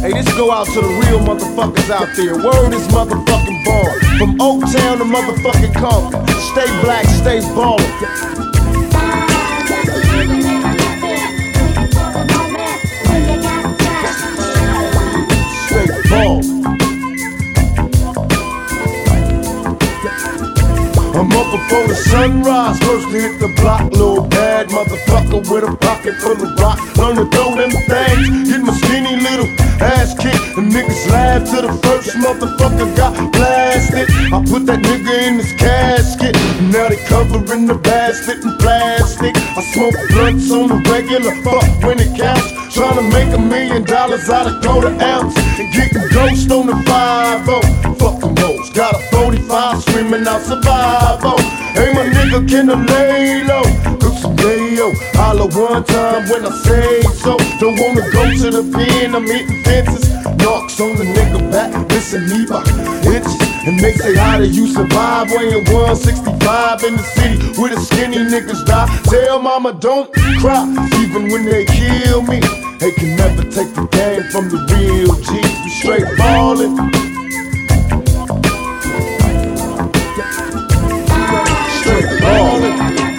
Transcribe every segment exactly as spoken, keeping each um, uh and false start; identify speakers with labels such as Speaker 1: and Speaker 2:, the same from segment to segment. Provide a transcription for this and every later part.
Speaker 1: Hey, this go out to the real motherfuckers out there. Word is motherfucking born. From Oaktown to motherfucking Compton. Stay black, stay ballin'. Stay ballin'. I'm up before the sunrise, first to hit the block. Little bad motherfucker with a pocket full of rock. Learn to throw them things, get my skinny little ass kicked. And niggas laugh till the first motherfucker got blasted. I put that nigga in his casket, now they covering the basket in plastic. I smoke blunts on the regular, fuck when it counts. Tryna make a million dollars out of quarter ounce. And getting ghost on the five oh. Fuck them hoes, got a forty-five screaming out survival. Hey my nigga, can I lay low? Cook some yayo, holla one time when I say so. Don't wanna go to the pen, I'm hitting fences. Knocks on the nigga back, missing me by inches. And they say how do you survive weighing one sixty-five in the city where the skinny niggas die? Tell mama don't cry, even when they kill me. They can never take the game from the real G's. We straight ballin'. Straight ballin'.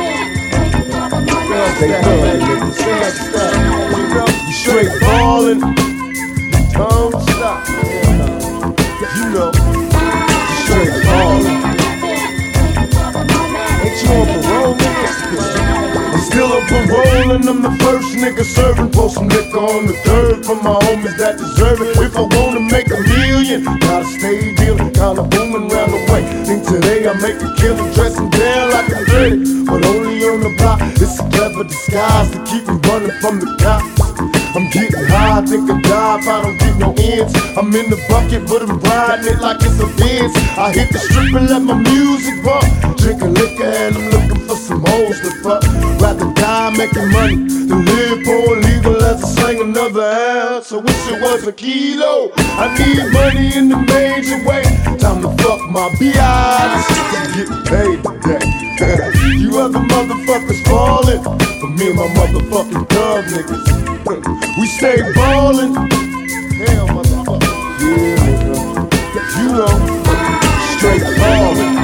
Speaker 1: We straight ballin'. Don't stop. You know. We straight ballin'. Ain't you on parole, nigga? I'm still on parole and I'm the first nigga serving. Pour some liquor on the third for my homies that deserve it. If I wanna make a million, gotta stay dealing, kinda booming round the way. Think today I make a killing, dressing down like I'm dirty, but only on the block. It's a clever disguise to keep me running from the cops. I'm getting high, I think I die if I don't get no ends. I'm in the bucket, but I'm riding it like it's a Benz. I hit the strip and let my music bump. Drinking liquor and I'm looking for some hoes to fuck. Rather die making money than live poor legal as I slang another ounce. So wish it was a kilo. I need money in the major way. Time to fuck my B I to get paid today. You other motherfuckers falling, but me and my motherfucking thug niggas, we stay ballin'. Hell, motherfucker. Yeah, nigga. You know, straight ballin'.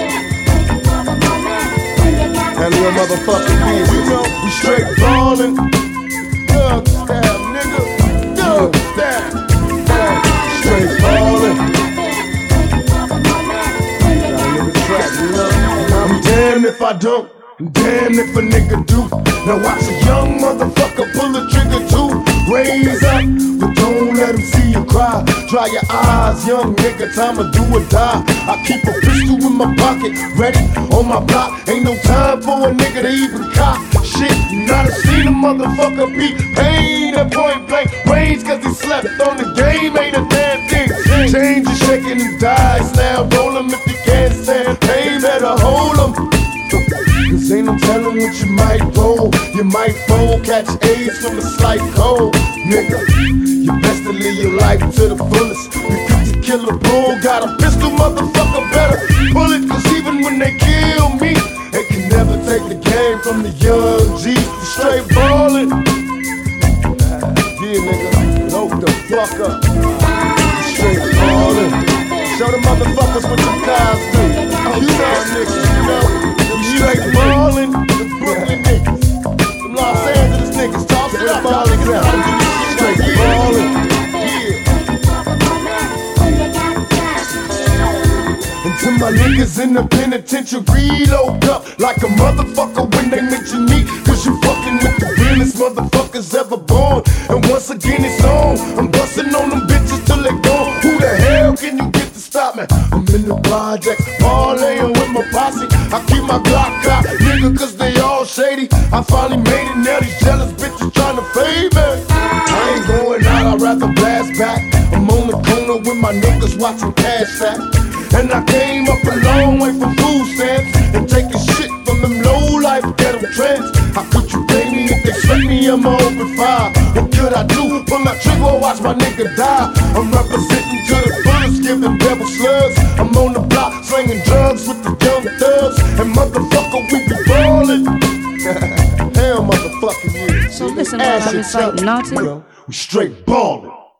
Speaker 1: And your motherfucking bitch, you know, we straight ballin'. Thug style, nigga. Thug style. Straight ballin'. I'm damned if I don't, I'm damned if a nigga do. Now watch a young motherfucker pull the trigger too. Raise up, but don't let him see you cry. Dry your eyes, young nigga, time to do or die. I keep a pistol in my pocket, ready on my block. Ain't no time for a nigga to even cop shit. Not a seen a motherfucker beat pain at point blank range, cause he slept on the game. Ain't a damn thing. Change is shaking and dies now. Roll him if you can't stand pain, better hold him. Cause ain't no telling what you might roll. You might fold, catch AIDS from a slight cold. Nigga, you best to live your life to the fullest. We fifty kill a bull, got a pistol, motherfucker, better pull it. Cause even when they kill me, they can never take the game from the young G's. We straight ballin'. Yeah, nigga, load the fuck up. We straight ballin'. Show the motherfuckers what them guys do. You know, niggas, you know. Straight ballin', the Brooklyn niggas, them Los Angeles niggas, toss it up, y'all niggas gotta do this shit straight ballin', yeah. And to my niggas in the penitentiary, load up like a motherfucker when they mention me. Cause you fucking with the realest motherfuckers ever born. And once again it's on, I'm bustin' on them bitches till they gone. Who the hell can you get to stop me? I'm in the projects, parlaying with my posse. I keep my Glock out, nigga, cause they all shady. I finally made it, now these jealous bitches tryna fade me. I ain't going out, I'd rather blast back. I'm on the corner with my niggas watching Cash App. And I came up a long way from food stamps and taking shit from them low-life ghetto tramps. How could you blame me if they sweat me? I'm open fire. What could I do? Pull my trigger or watch my nigga die. I'm representing to the fullest, giving devil slugs. I'm on the block, slinging drugs with the young thugs. And motherfucker, we be ballin'. Hell, motherfucking yeah.
Speaker 2: So listen, man, I've been so naughty.
Speaker 1: We straight ballin'.